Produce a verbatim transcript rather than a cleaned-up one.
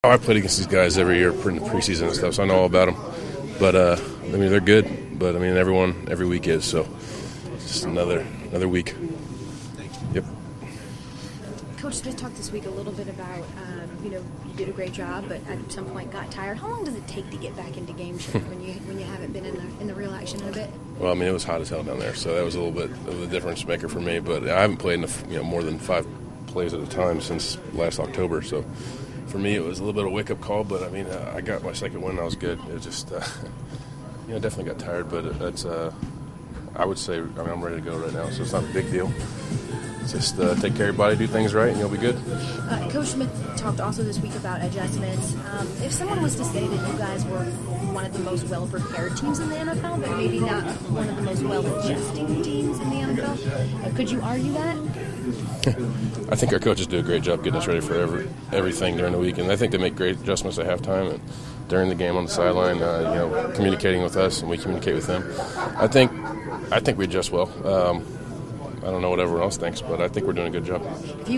Oh, I played against these guys every year in the preseason and stuff, so I know all about them. But uh, I mean, they're good. But I mean, everyone every week is. So it's just another another week. Yep. Coach Smith talked this week a little bit about, um, you know, you did a great job, but at some point got tired. How long does it take to get back into game shape when you when you haven't been in the in the real action in a bit? Well, I mean, it was hot as hell down there, so that was a little bit of a difference maker for me. But I haven't played in the, you know more than five plays at a time since last October, so. For me, it was a little bit of a wake-up call, but I mean, uh, I got my second win. I was good. It was just, uh, you know, definitely got tired, but it's. Uh, I would say, I mean, I'm ready to go right now, so it's not a big deal. Just uh, take care of your body, do things right, and you'll be good. Uh, Coach Smith talked also this week about adjustments. Um, if someone was to say that you guys were one of the most well-prepared teams in the N F L, but maybe not one of the most well-adjusting teams in the N F L, uh, could you argue that? I think our coaches do a great job getting us ready for every, everything during the week, and I think they make great adjustments at halftime and during the game on the sideline. Uh, you know, communicating with us and we communicate with them. I think, I think we adjust well. Um, I don't know what everyone else thinks, but I think we're doing a good job.